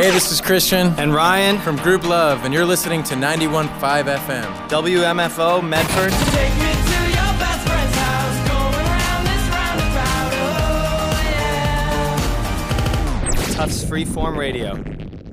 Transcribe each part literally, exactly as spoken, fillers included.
Hey, this is Christian and Ryan from Group Love, and you're listening to ninety-one point five F M. W M F O, Medford. Take me to your best friend's house, going around this roundabout, oh yeah. Tufts Freeform Radio.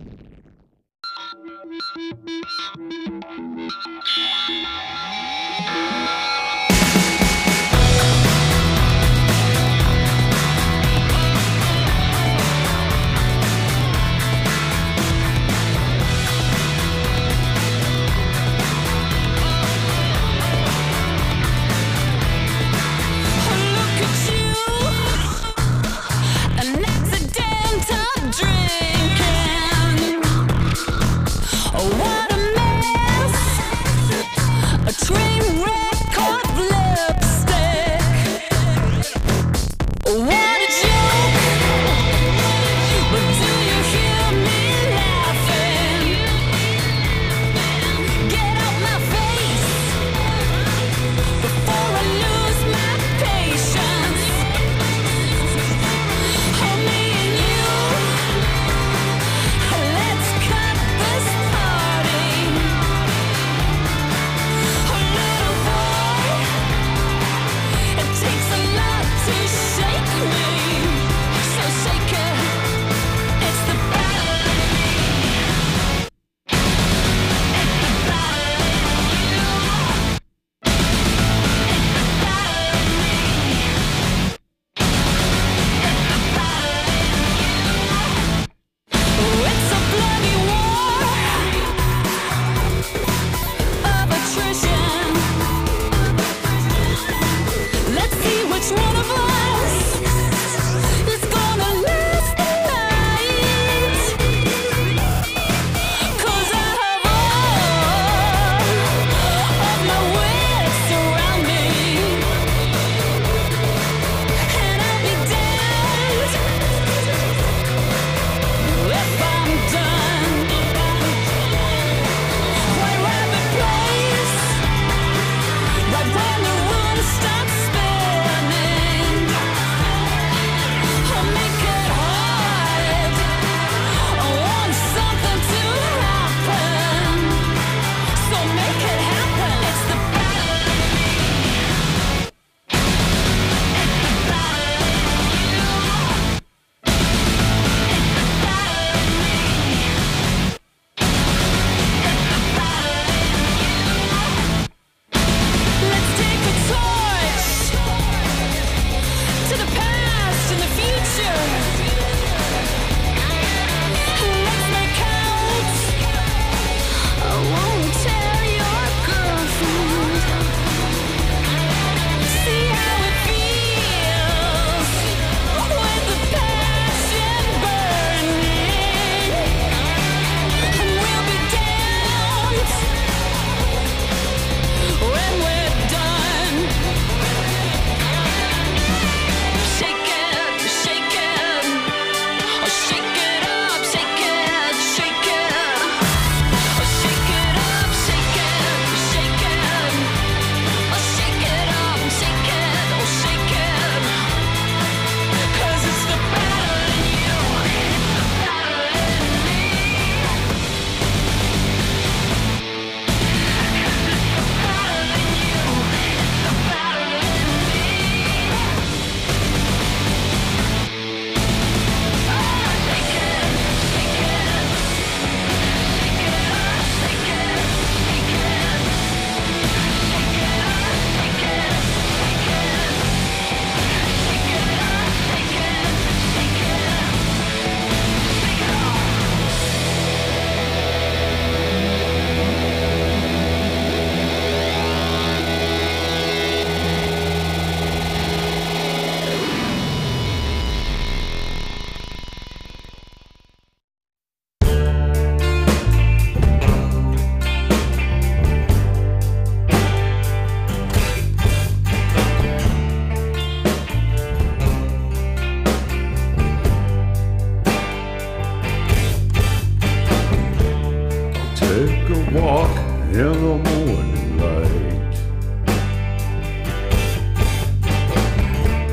in the morning light.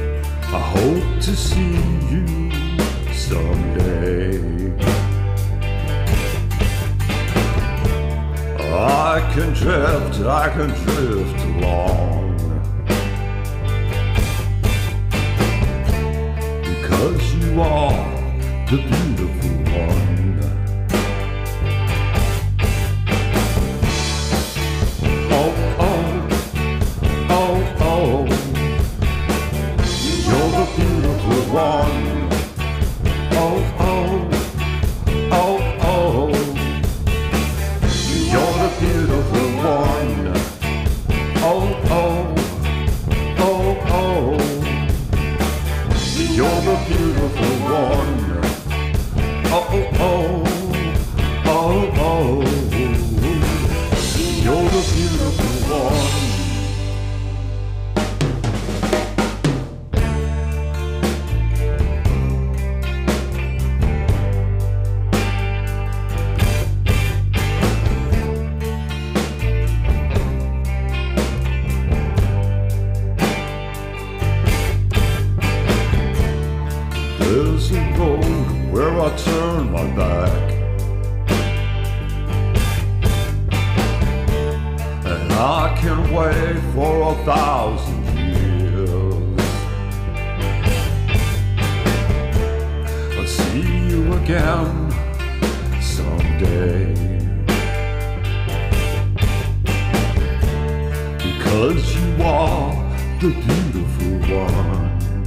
I hope to see you someday. I can drift, I can drift along. Because you are the beautiful one. Oh, oh, oh, oh, you're the beautiful one. Oh, oh, oh, oh, you're the beautiful one. Oh, oh, oh, oh, you're the beautiful one. Oh, oh, oh, oh, you're the beautiful one. There's a road where I turn my back, and I can wait for a thousand years. I'll see you again someday, because you are the beautiful one.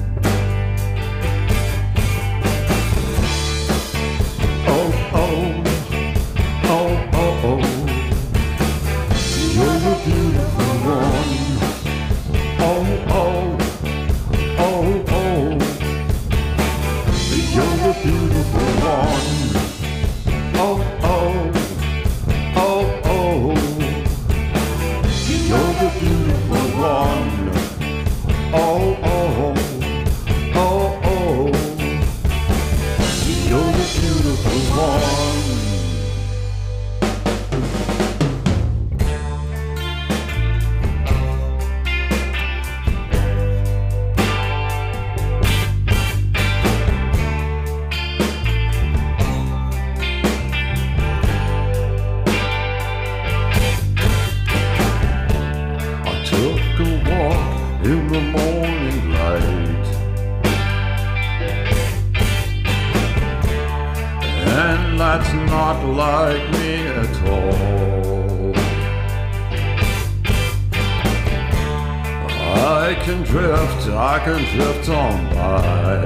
Oh, oh, oh, oh, oh, you're the beautiful one. Oh, oh, oh, oh, you're the beautiful one. Oh, oh, oh, oh, you're the beautiful one. Oh, oh, oh, oh, you're the beautiful one. I took a walk in the morning light, and that's not like me at all. I can drift, I can drift on by,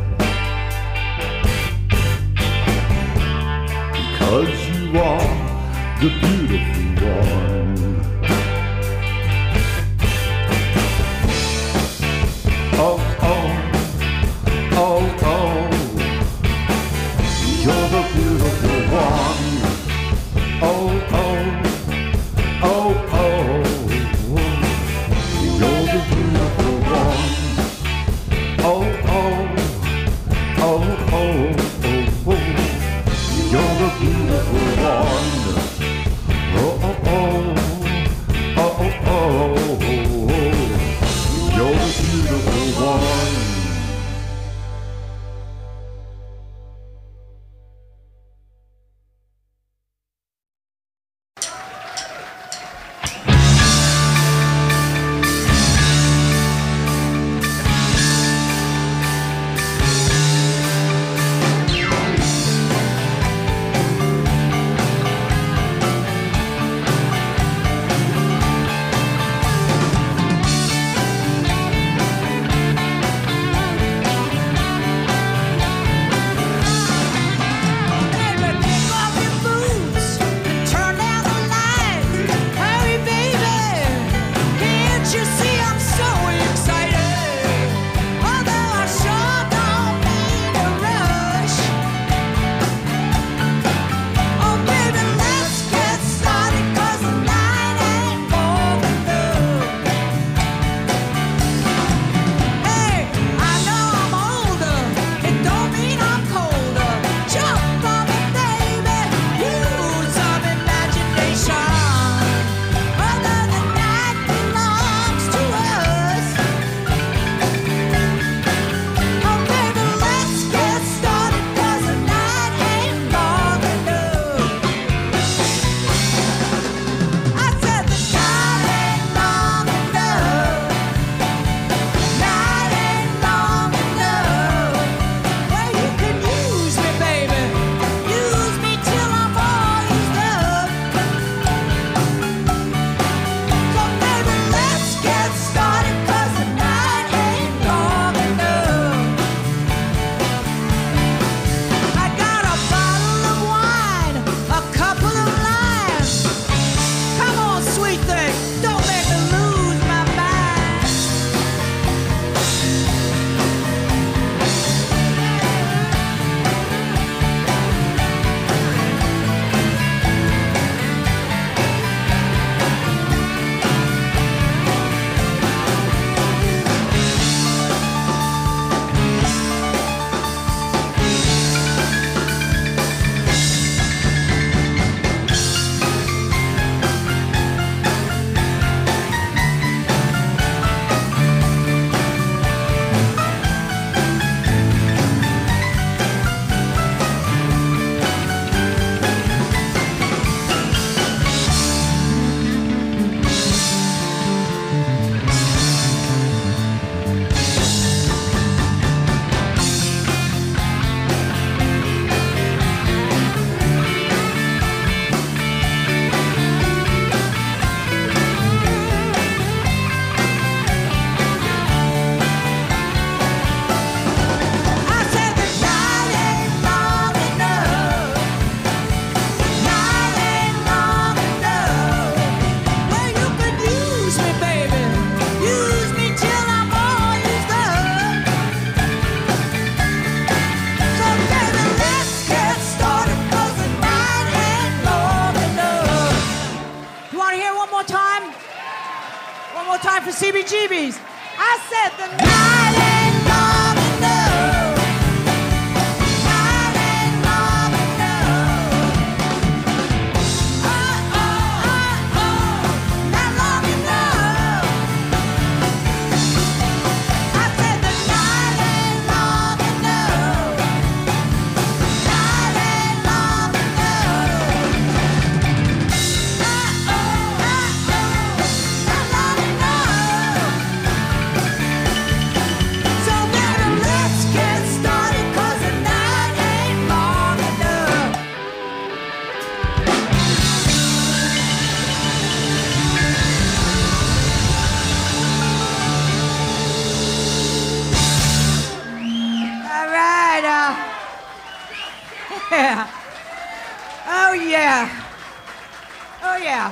because you are the beautiful one. Oh, oh, oh, oh, you're the beautiful one. Oh, oh, oh, oh, you're the beautiful one. Oh, oh, oh, oh, oh, you're the beautiful one. Oh, oh, oh, one more time. One more time for C B G B's. I said the night ain't long enough. Night ain't long enough. Oh, oh, oh, oh, not long enough. I said the night ain't long enough. Night ain't long enough. Oh, oh, oh, oh, not long enough. So baby, let's get started, 'cause the night ain't long enough. All right, uh, yeah. Oh yeah. Oh yeah.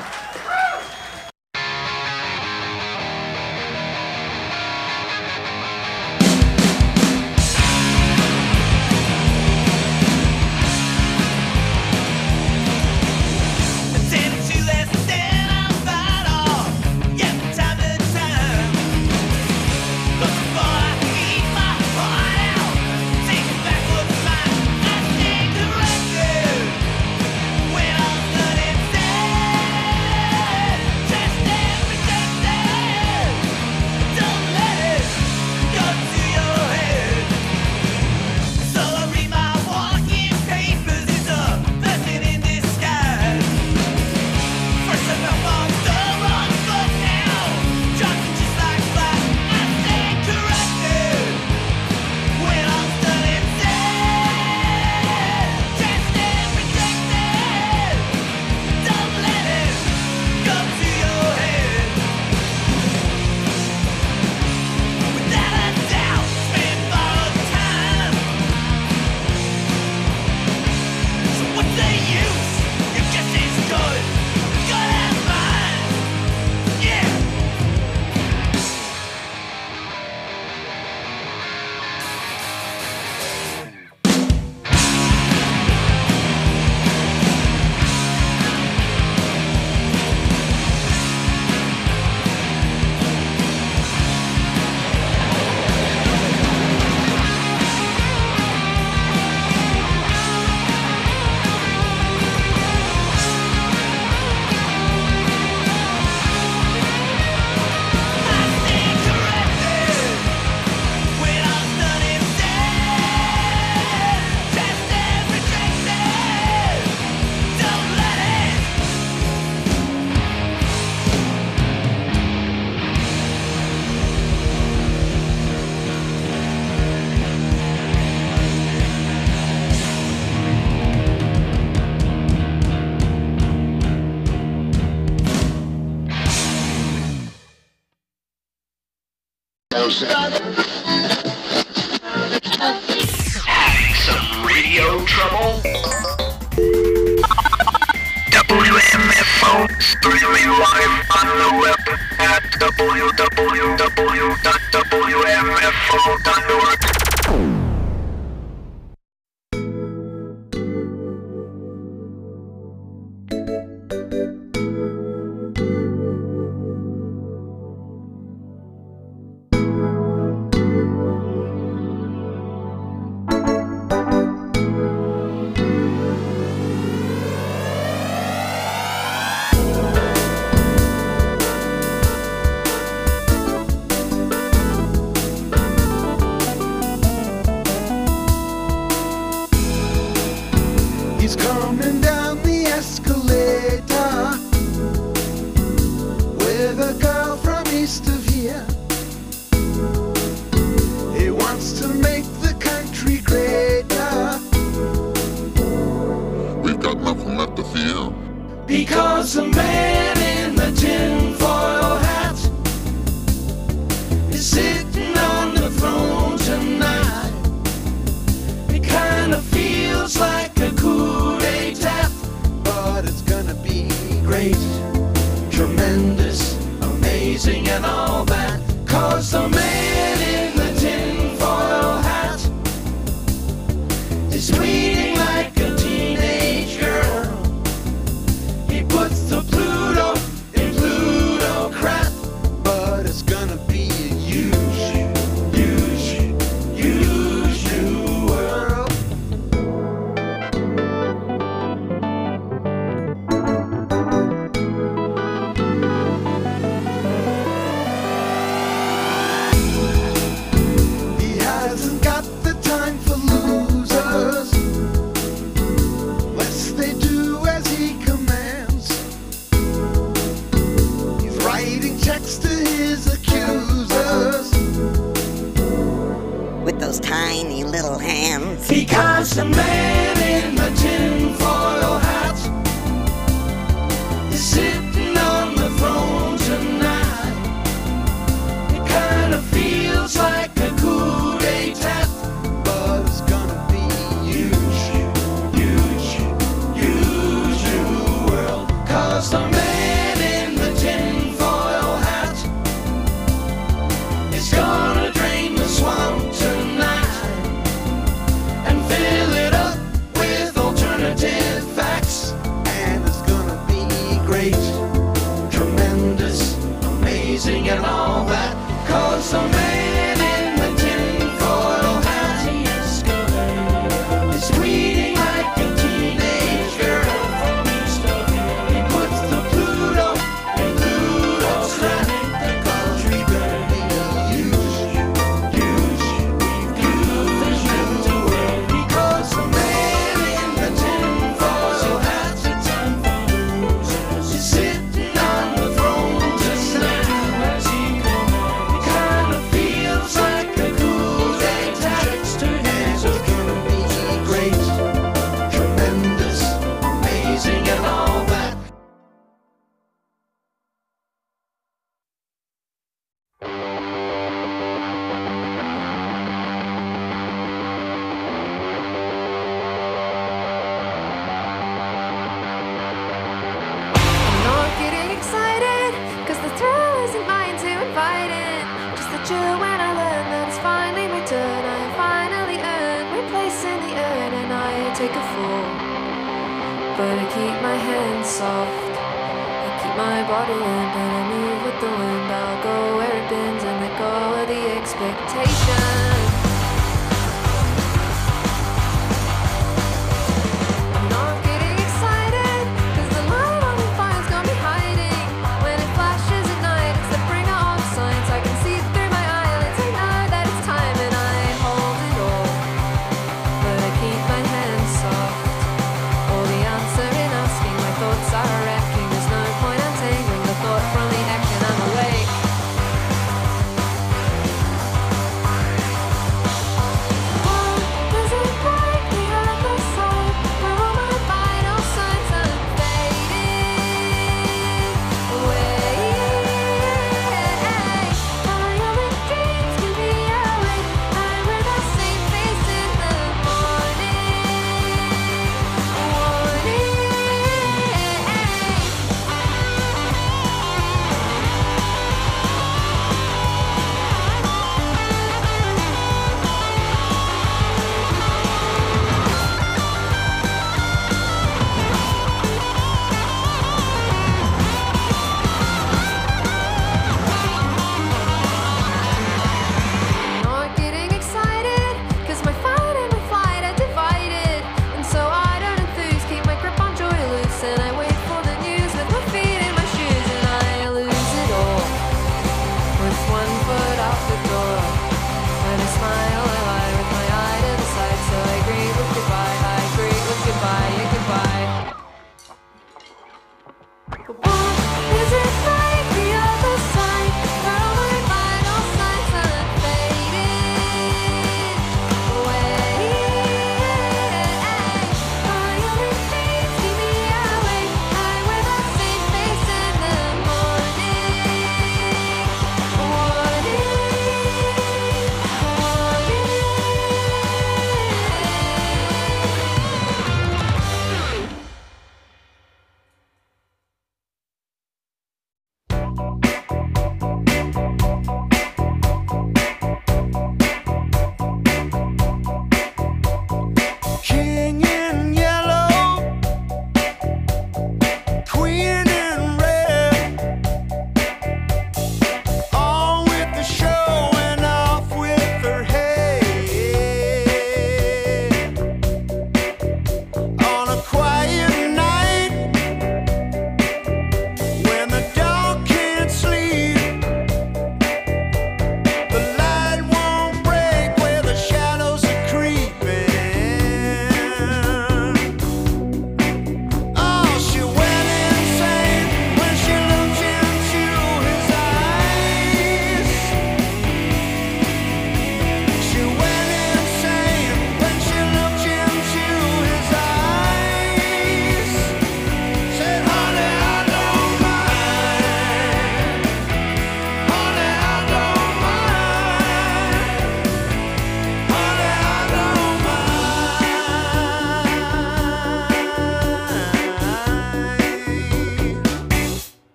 Having some radio trouble? W M F O streaming live on the web at w w w dot w m f o dot org. He's coming down the escalator with a girl from east of here. He wants to make the country greater. We've got nothing left to fear, Because the man in the tinfoil hat is sitting on the throne tonight. It kind of feels like a coup d'etat, but it's gonna be great, tremendous, amazing and all that. 'Cause the man in the tinfoil hat is tweeting like a teenage girl. He puts the Pluto in Pluto. Because the man in the tinfoil hat is sitting on the throne tonight. It kind of feels like a coup d'etat, but it's gonna be huge, huge, huge new world. Cause the man in the tinfoil hat is gonna drain the swamp tonight and fill it up with alternative facts. And it's gonna be great, tremendous, amazing and all that. Cause the man in the tinfoil hat is tweeting like a teenage girl. He puts the Pluto in Pluto's lap. Cause we're gonna be huge, huge, huge new world. Because the man in the tinfoil hat is sitting on the throne tonight. It kind of feels like a coup d'etat, and it's gonna be great, tremendous, amazing and all that. I'm not getting excited, cause the thrill isn't mine to invite in. Just the chill when I learn that it's finally my turn. I finally earned my place in the urn, and I take a fall. But I keep my hands soft, I keep my body limp, and I move with the wind. I'll go where it bends and let go of the expectation. I'm not getting excited, cause the light on the fire's got me hiding. When it flashes at night, it's the bringer of signs. I can see through my eyelids, I know that it's time, and I hold it all. But I keep my hands soft, all the answer in asking. My thoughts are wrecking, there's no point untangling the thought from the action. I'm awake.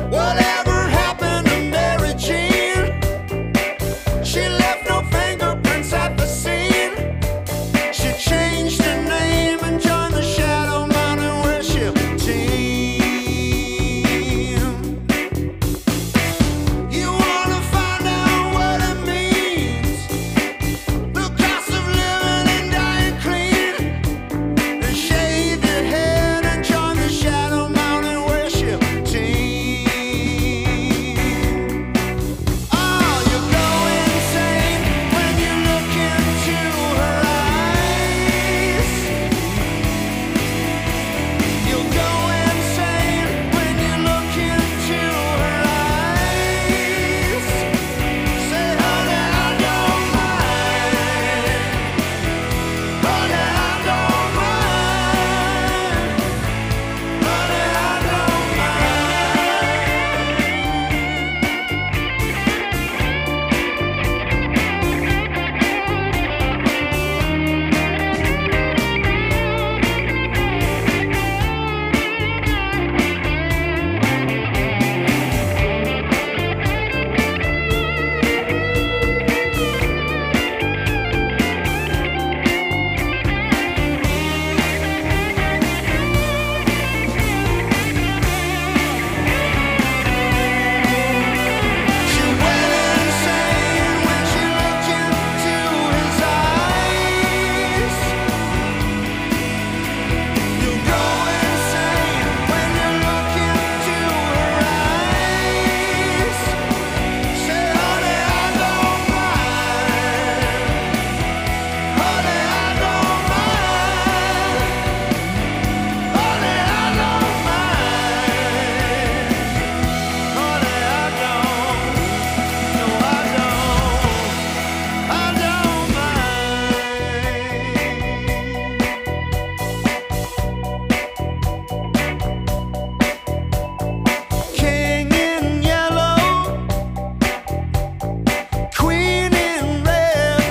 Whatever happened to Mary Jean? She left no fingerprints at the scene. She changed her name and joined the Shadow Mountain Worship Team. You wanna find out what it means? The cost of living and dying clean. Then shave your head and join the Shadow Mountain Worship Team. Oh, you go insane when you look into her eyes. You'll go insane when you look into her eyes. Say, honey, I don't mind. Honey, I don't mind. Honey, I don't She went insane when she looked into his eyes. You go insane when you look into her eyes. Say, honey, I don't mind. Honey, I don't mind. Honey, I don't mind. Honey, I don't. No, I don't. I don't mind. King in yellow, queen in red.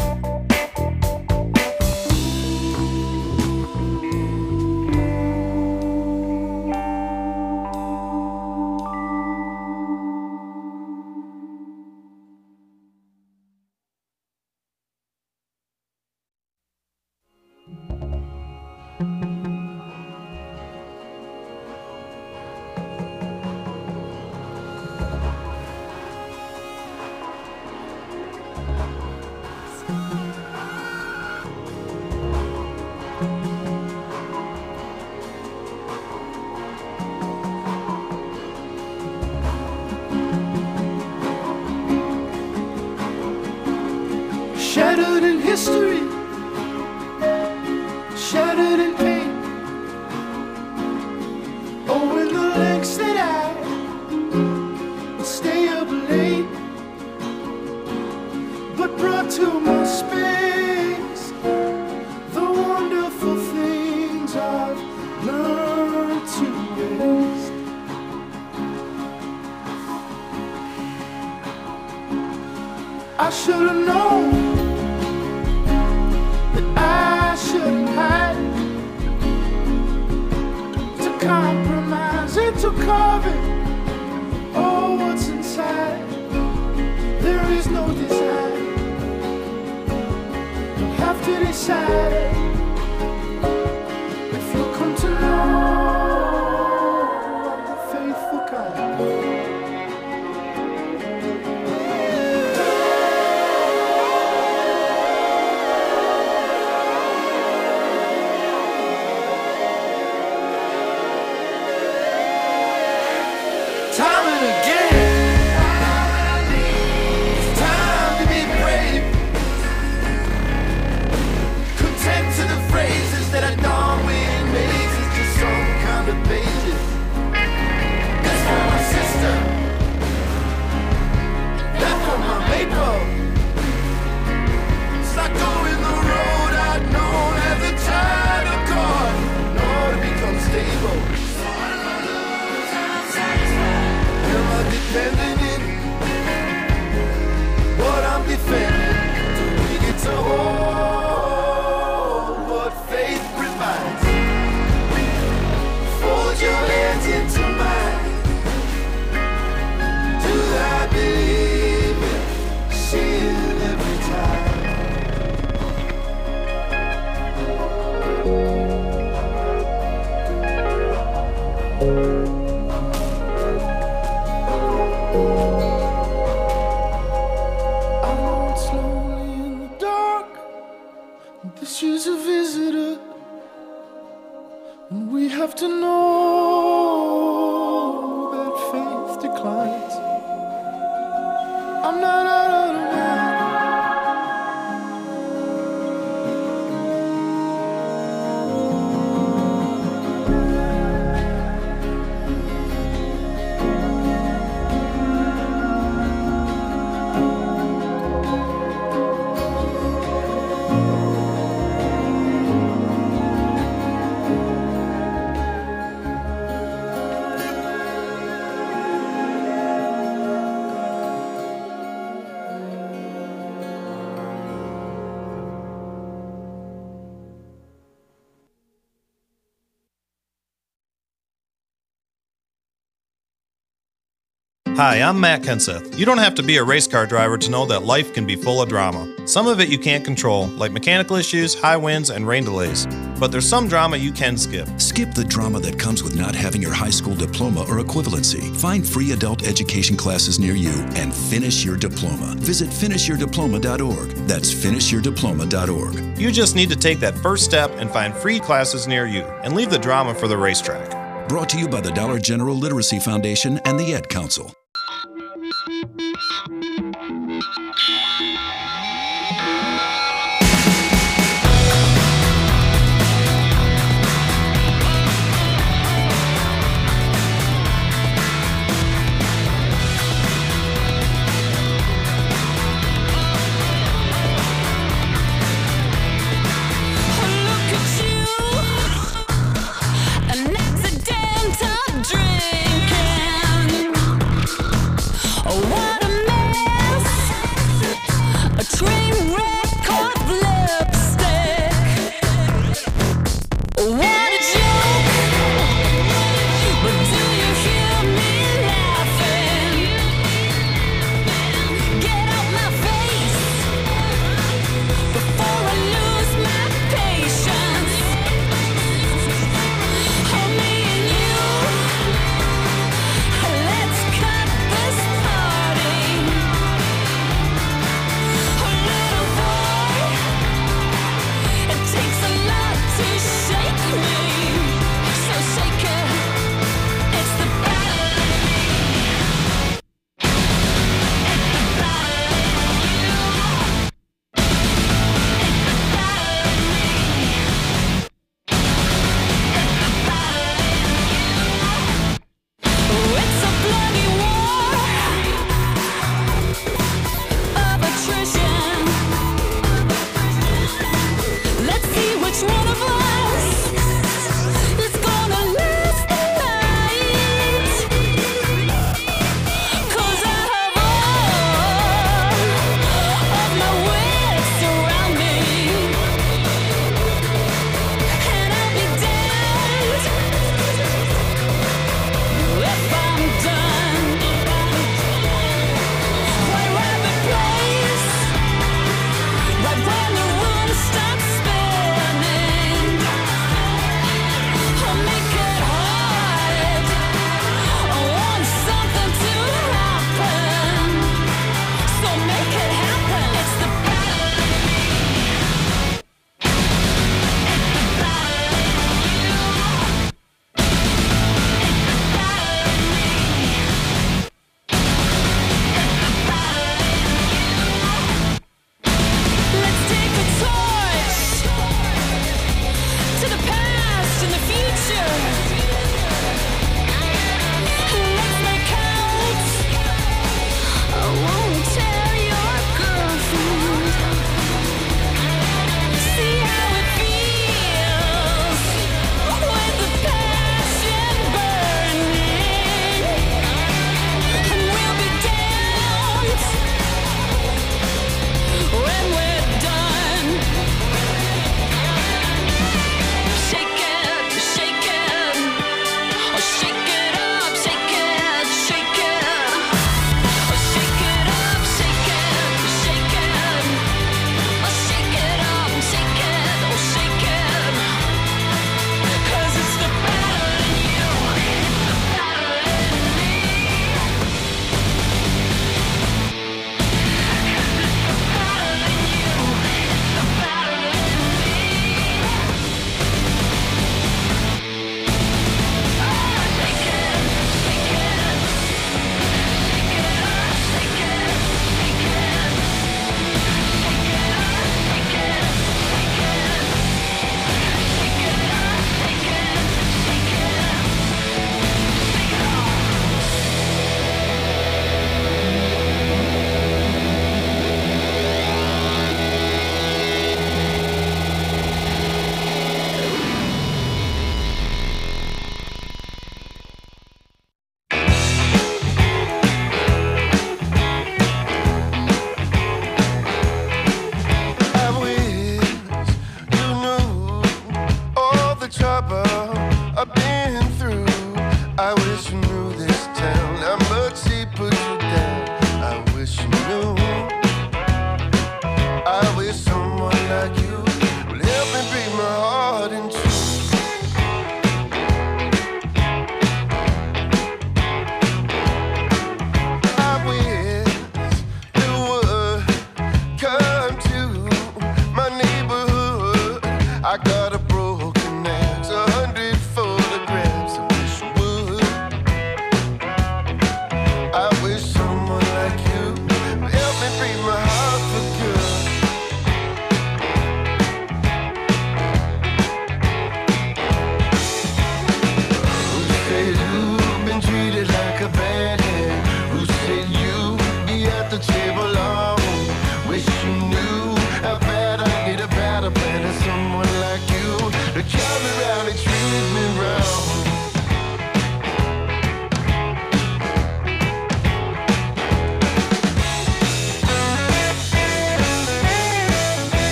Shattered in history, shattered in pain. Oh, in the lengths that I would stay up late, but brought to my space the wonderful things I've learned to waste. I should have known that I shouldn't hide, to compromise and to carve it. Oh, what's inside? There is no desire. You'll have to decide if you'll come to know the faithful kind. Time and again, it's time to be brave. Content Hi, I'm Matt Kenseth. You don't have to be a race car driver to know that life can be full of drama. Some of it you can't control, like mechanical issues, high winds, and rain delays. But there's some drama you can skip. Skip the drama that comes with not having your high school diploma or equivalency. Find free adult education classes near you and finish your diploma. Visit finish your diploma dot org. That's finish your diploma dot org. You just need to take that first step and find free classes near you, and leave the drama for the racetrack. Brought to you by the Dollar General Literacy Foundation and the Ed Council. An accidental drinking.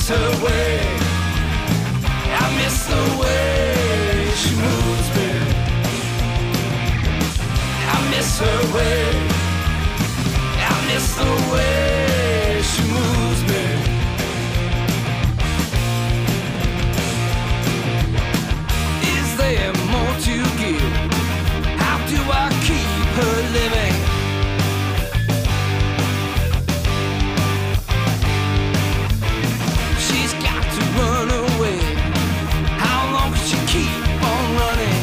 miss her way. I miss the way she moves me. I miss her way. I miss the way she moves me. Is there more to give? How do I keep her living? She's got to run away. How long can she keep on running?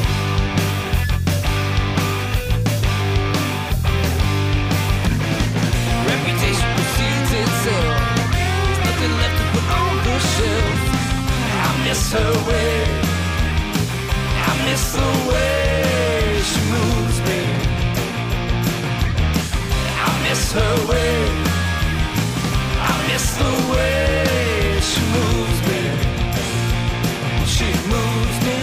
Reputation precedes itself. There's nothing left to put on the shelf. I miss her way. I miss the way she moves me. I miss her way. I miss the way she moves me. She moves me.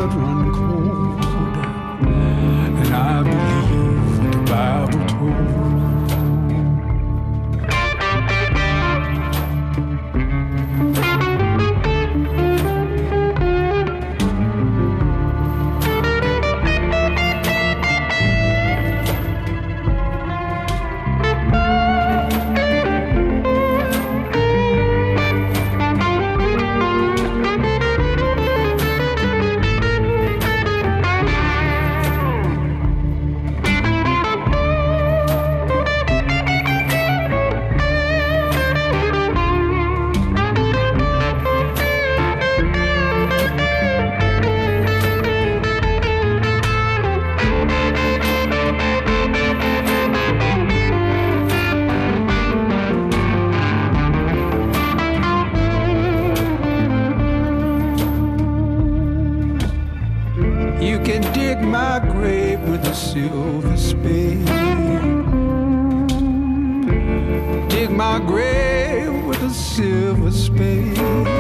And I believe what the Bible told. You can dig my grave with a silver spade. Dig my grave with a silver spade.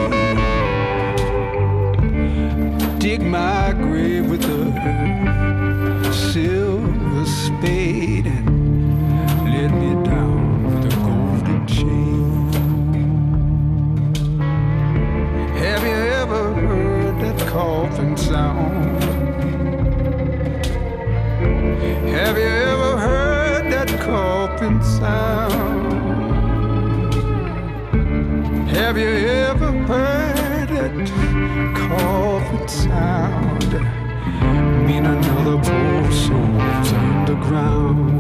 Dig my grave with a silver spade and let me down with a golden chain. Have you ever heard that coffin sound? Have you ever heard that coffin sound? Have you ever heard that coffin sound? Mean another poor soul's underground.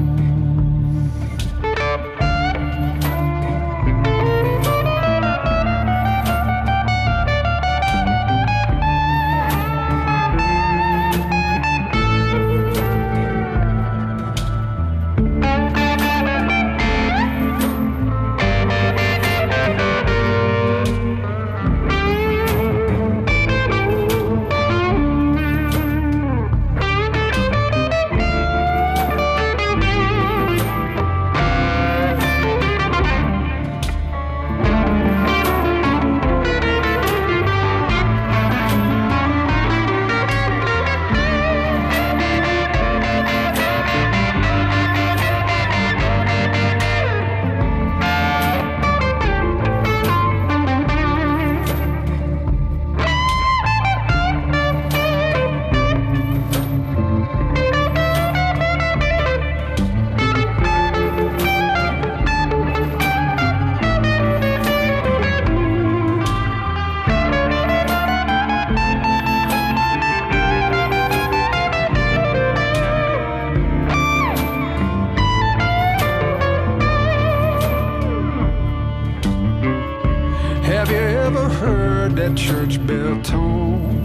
Church bell tone.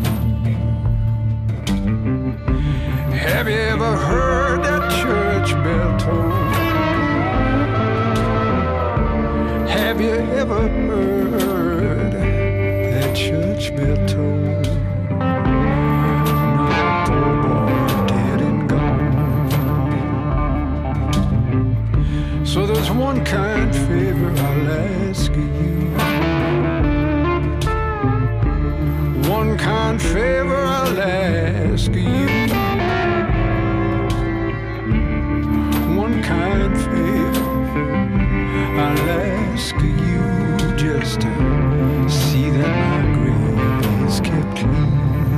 Have you ever heard that church bell tone? Have you ever heard that church bell tone? Another poor boy dead and gone. So there's one kind favor I'll ask of you. One kind favor I'll ask you. One kind favor I'll ask you, just to see that my grave is kept clean.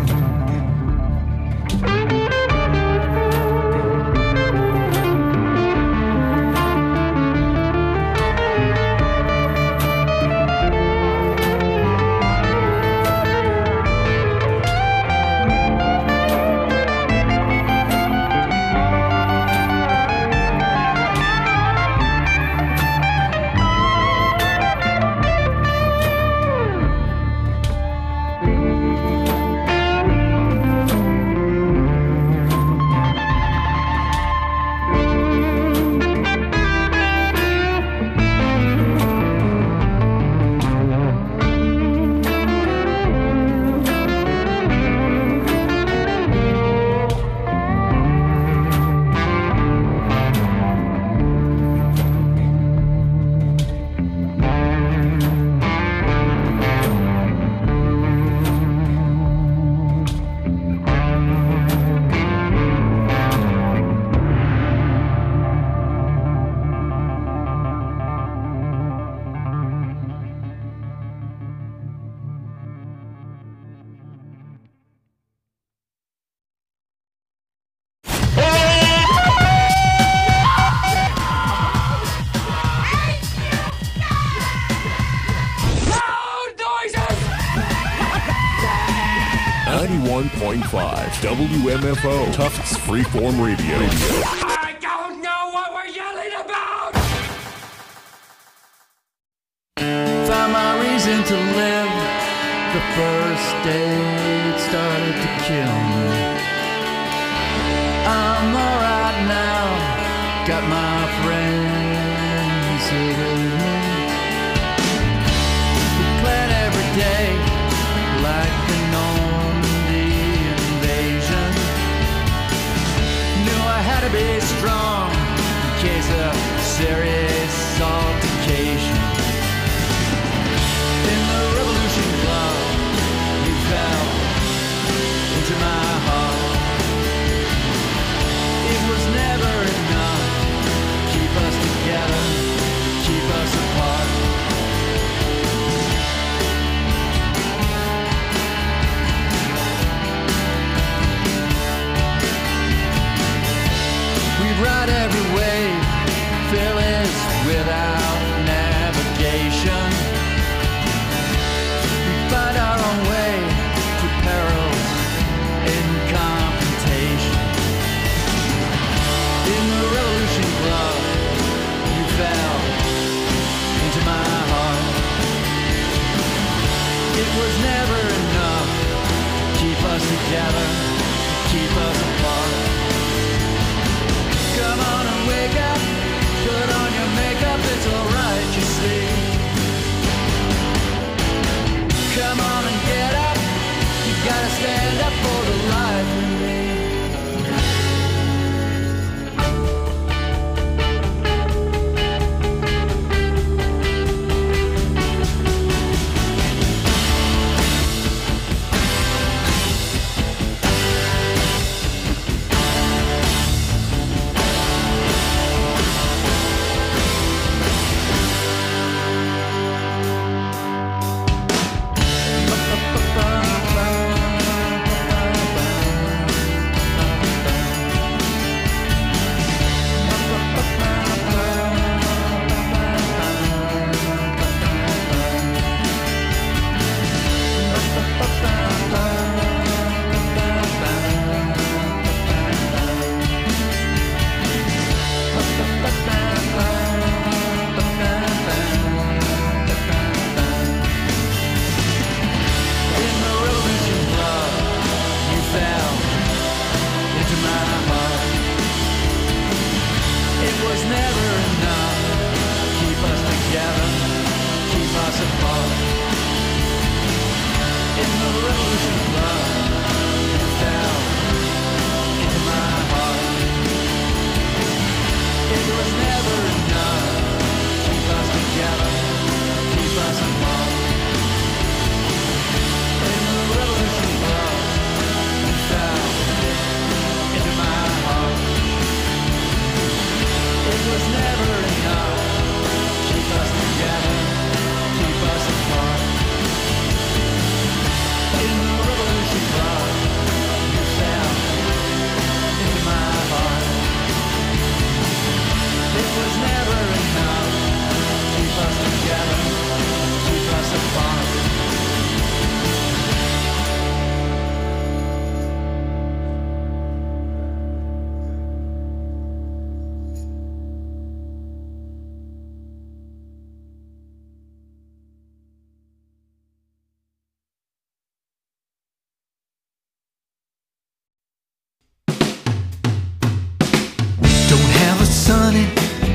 ninety-one point five W M F O Tufts Freeform Radio. I don't know what we're yelling about! Found my reason to live the first day it started to kill me. I'm alright now, got my friends here with me. We plan every day like the Normandy invasion. be strong in case of serious altercation. In the revolution club, you fell into my heart. It was never enough to keep us together, to keep us apart. We'd ride every wave, fearless without navigation. We'd find our own way to perils in confrontation. In the revolution club, you fell into my heart. It was never enough to keep us together, to keep us apart. Come on and wake up, put on your makeup, it's alright, you see. Come on and get up, you gotta stand up for the life in me. Sunny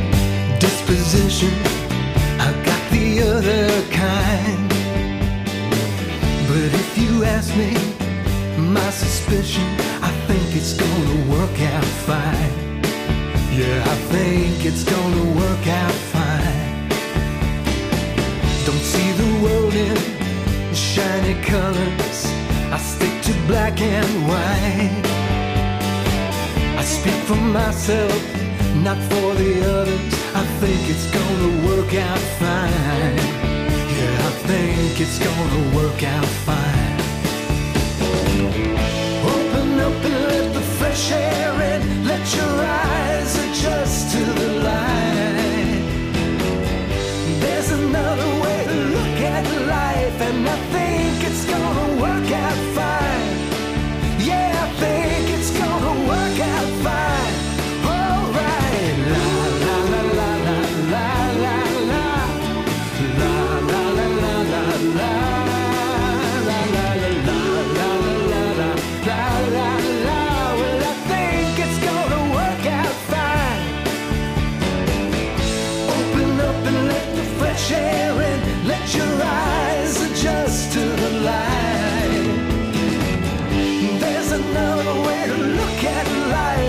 disposition, I got the other kind. But if you ask me, my suspicion, I think it's gonna work out fine. Yeah, I think it's gonna work out fine. Don't see the world in shiny colors, I stick to black and white. I speak for myself, not for the others. I think it's gonna work out fine. Yeah, I think it's gonna work out fine. Open up and let the fresh air in. Let your eyes adjust to the light. There's another way to look at life, and I think it's gonna work out fine. Yeah, I think it's gonna work out fine. Sharing, let your eyes adjust to the light. There's another way to look at life.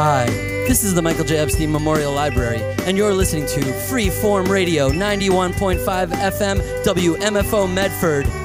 Hi, this is the Michael J. Epstein Memorial Library, and you're listening to Freeform Radio ninety-one point five F M W M F O Medford.